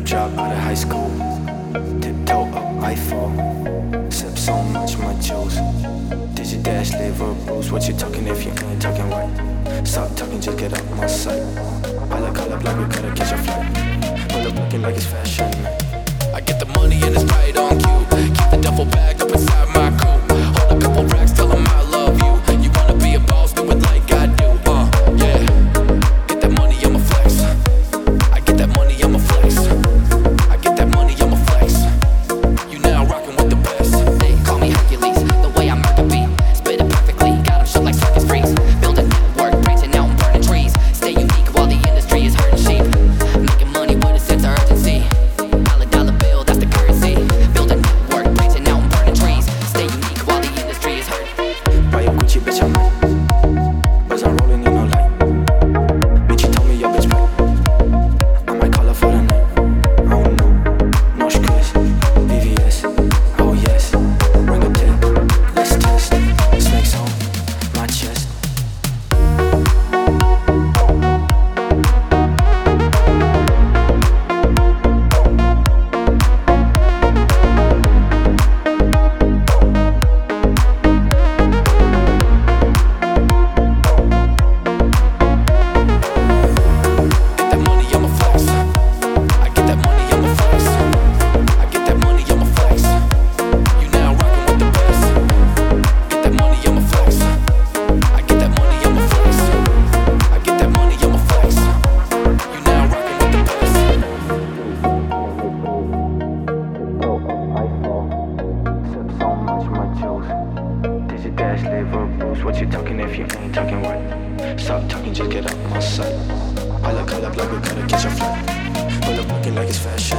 Drop out of high school, tiptoe up, I fall. Sip so much, my juice. Did you dash, live or bruise? What you talking if you ain't talking right? Stop talking, just get out my sight. I look all up like we gotta catch a flight. Pull up looking like it's fashion. I get the money and it's right on cue. Keep the duffel bag up inside my coupe. Hold a couple racks, tell them I love you. You wanna be a boss, do it like I do. Yeah. Get that money, I'ma flex. I get that money, I'ma flex. I get that money, I'ma flex. You now rockin' with the best. They call me Hercules, the way I murder beat. Spit it perfectly, got 'em shook like circus freaks. Build a network, branching out and burning trees. Stay unique while the industry is hurting sheep. Making money with a sense of urgency. Dollar bill, that's the currency. Build a network, branching out and burning trees. Stay unique while the industry is hurting. Buy a Gucci, bitch, I'm right. Buzz, I'm rolling in no light. Bitch, you told me your bitch right. I might call her for the night. I don't know. No stress. VVS. Oh yes. Ring a tip. Let's test. Snakes on my chest. Dash, live or bruise. What you talking if you ain't talking right? Stop talking, just get out my sight. I look all up like we gotta catch a flight. Pull up looking like it's fashion.